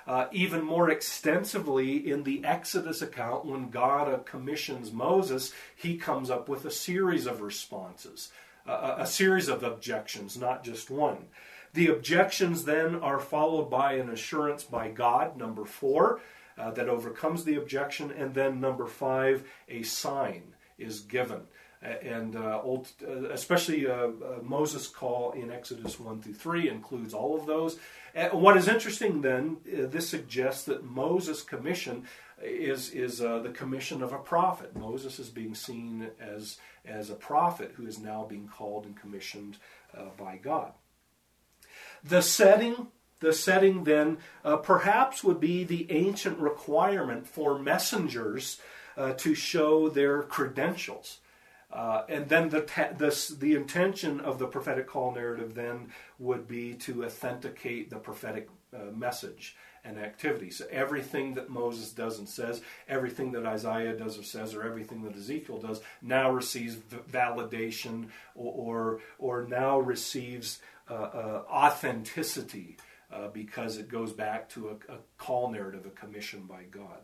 Uh, even more extensively in the Exodus account, when God uh, commissions Moses, he comes up with a series of responses, uh, a series of objections, not just one. The objections then are followed by an assurance by God, number four, uh, that overcomes the objection, and then number five, a sign is given. And uh, old, uh, especially uh, uh, Moses' call in Exodus one through three includes all of those. And what is interesting then, uh, this suggests that Moses' commission is is uh, the commission of a prophet. Moses is being seen as, as a prophet who is now being called and commissioned uh, by God. The setting, the setting then uh, perhaps would be the ancient requirement for messengers uh, to show their credentials. Uh, and then the, te- this, the intention of the prophetic call narrative then would be to authenticate the prophetic uh, message and activity. So everything that Moses does and says, everything that Isaiah does or says, or everything that Ezekiel does now receives v- validation or, or, or now receives uh, uh, authenticity uh, because it goes back to a, a call narrative, a commission by God.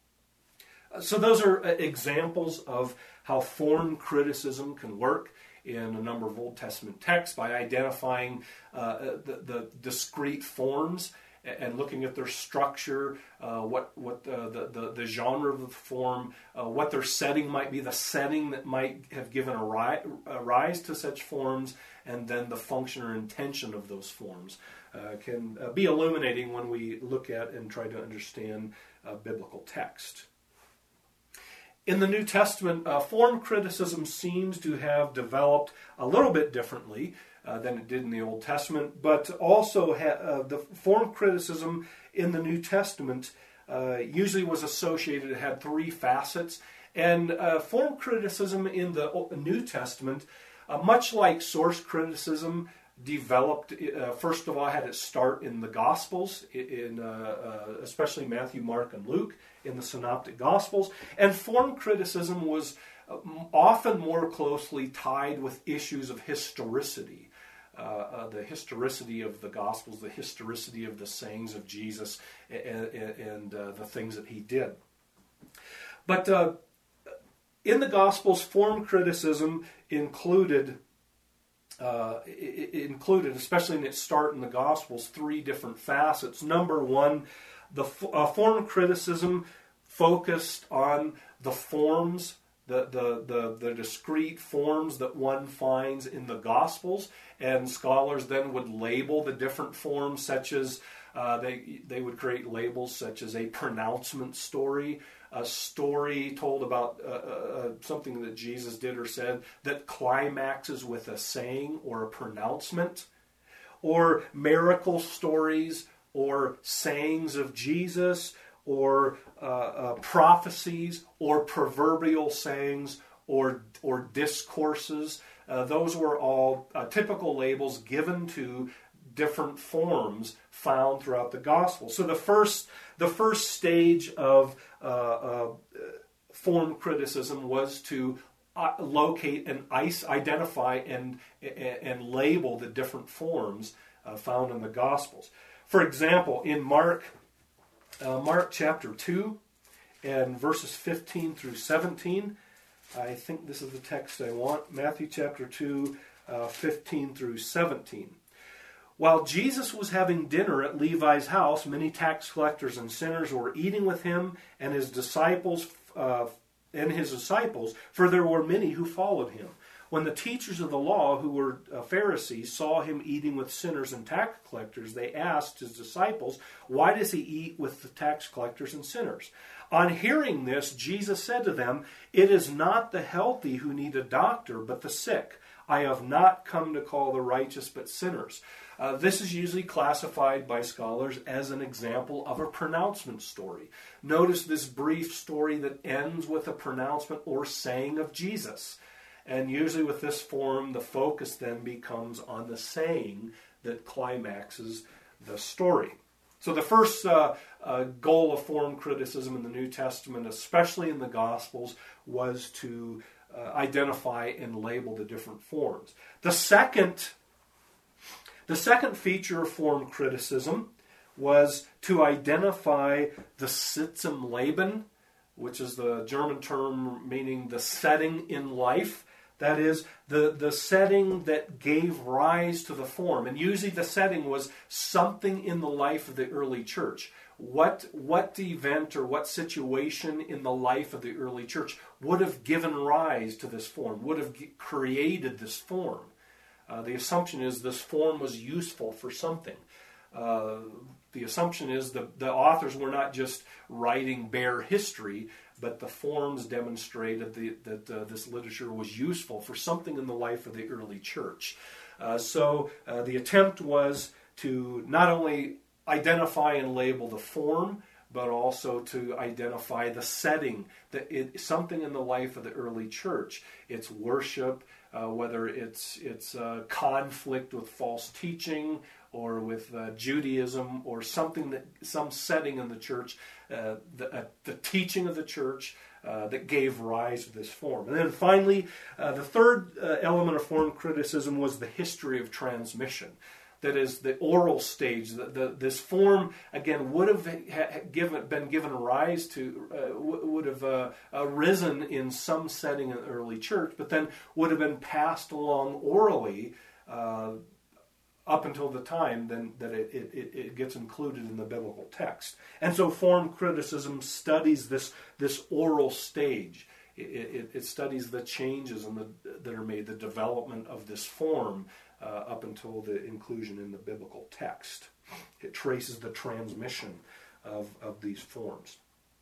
So those are examples of how form criticism can work in a number of Old Testament texts by identifying uh, the, the discrete forms and looking at their structure, uh, what what uh, the, the the genre of the form, uh, what their setting might be, the setting that might have given a, ri- a rise to such forms, and then the function or intention of those forms uh, can uh, be illuminating when we look at and try to understand uh, biblical text. In the New Testament, uh, form criticism seems to have developed a little bit differently uh, than it did in the Old Testament, but also ha- uh, the form criticism in the New Testament uh, usually was associated, it had three facets, and uh, form criticism in the New Testament, uh, much like source criticism, developed, uh, first of all, had its start in the Gospels, in uh, uh, especially Matthew, Mark, and Luke, in the Synoptic Gospels. And form criticism was uh, often more closely tied with issues of historicity. Uh, uh, the historicity of the Gospels, the historicity of the sayings of Jesus, and, and uh, the things that he did. But uh, in the Gospels, form criticism included Uh, it, it included, especially in its start in the Gospels, three different facets. Number one, the uh, form criticism focused on the forms, the, the, the, the discrete forms that one finds in the Gospels, and scholars then would label the different forms, such as uh, they they would create labels such as a pronouncement story, a story told about uh, uh, something that Jesus did or said that climaxes with a saying or a pronouncement, or miracle stories or sayings of Jesus, or uh, uh, prophecies or proverbial sayings or, or discourses. Uh, those were all uh, typical labels given to different forms found throughout the gospel. So the first, the first stage of uh, uh, form criticism was to uh, locate and ice, identify and, and label the different forms uh, found in the gospels. For example, in Mark, uh, Mark chapter two and verses fifteen through seventeen, I think this is the text I want. Matthew chapter two, uh, fifteen through seventeen. While Jesus was having dinner at Levi's house, many tax collectors and sinners were eating with him and his disciples, uh, and his disciples, for there were many who followed him. When the teachers of the law, who were uh, Pharisees, saw him eating with sinners and tax collectors, they asked his disciples, "Why does he eat with the tax collectors and sinners?" On hearing this, Jesus said to them, "It is not the healthy who need a doctor, but the sick. I have not come to call the righteous, but sinners." Uh, this is usually classified by scholars as an example of a pronouncement story. Notice this brief story that ends with a pronouncement or saying of Jesus. And usually with this form, the focus then becomes on the saying that climaxes the story. So the first uh, uh, goal of form criticism in the New Testament, especially in the Gospels, was to uh, identify and label the different forms. The second, the second feature of form criticism was to identify the Sitzumleben, which is the German term meaning the setting in life. That is, the, the setting that gave rise to the form. And usually the setting was something in the life of the early church. What, what event or what situation in the life of the early church would have given rise to this form, would have created this form? Uh, the assumption is this form was useful for something. Uh, the assumption is the, the authors were not just writing bare history, but the forms demonstrated the, that uh, this literature was useful for something in the life of the early church. Uh, so uh, the attempt was to not only identify and label the form, but also to identify the setting, that it, something in the life of the early church. It's worship, uh, whether it's it's uh, conflict with false teaching, or with uh, Judaism, or something that some setting in the church, uh, the, uh, the teaching of the church uh, that gave rise to this form. And then finally, uh, the third uh, element of form criticism was the history of transmission. That is the oral stage. The, the, this form, again, would have ha- given, been given rise to, uh, w- would have uh, arisen in some setting in the early church, but then would have been passed along orally uh, up until the time then that it, it, it gets included in the biblical text. And so form criticism studies this, this oral stage. It, it, it studies the changes in the, that are made, the development of this form Uh, up until the inclusion in the biblical text. It traces the transmission of, of these forms.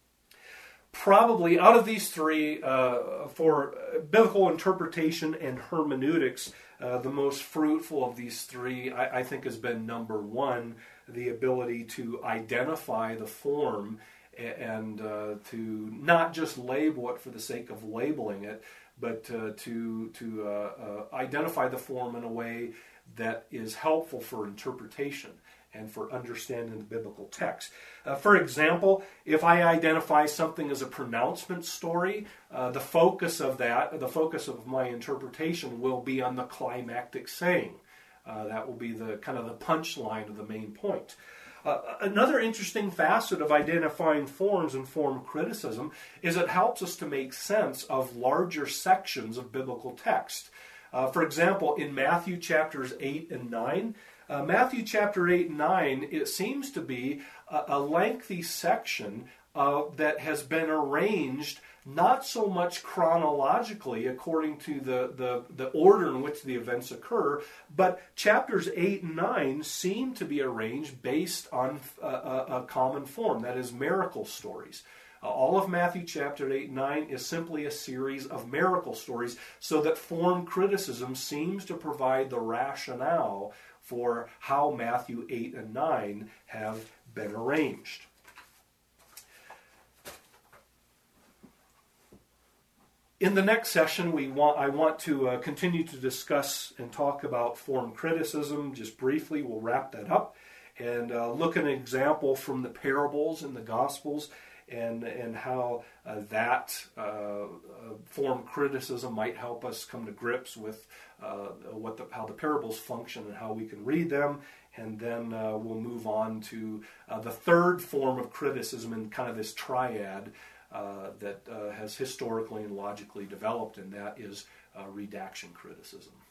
Probably out of these three, uh, for biblical interpretation and hermeneutics, uh, the most fruitful of these three, I, I think, has been number one, the ability to identify the form and uh, to not just label it for the sake of labeling it, but uh, to to uh, uh, identify the form in a way that is helpful for interpretation and for understanding the biblical text. Uh, for example, if I identify something as a pronouncement story, uh, the focus of that, the focus of my interpretation will be on the climactic saying. Uh, that will be the kind of the punchline of the main point. Uh, another interesting facet of identifying forms and form criticism is it helps us to make sense of larger sections of biblical text. Uh, for example, in Matthew chapters eight and nine, uh, Matthew chapter eight and nine, it seems to be a, a lengthy section uh, that has been arranged not so much chronologically according to the, the, the order in which the events occur, but chapters eight and nine seem to be arranged based on a, a, a common form, that is miracle stories. Uh, all of Matthew chapter eight and nine is simply a series of miracle stories, so that form criticism seems to provide the rationale for how Matthew eight and nine have been arranged. In the next session, we want I want to uh, continue to discuss and talk about form criticism. Just briefly, we'll wrap that up and uh, look at an example from the parables in the Gospels, and and how uh, that uh, uh, form criticism might help us come to grips with uh, what the, how the parables function and how we can read them. And then uh, we'll move on to uh, the third form of criticism in kind of this triad uh, that uh, has historically and logically developed, and that is uh, redaction criticism.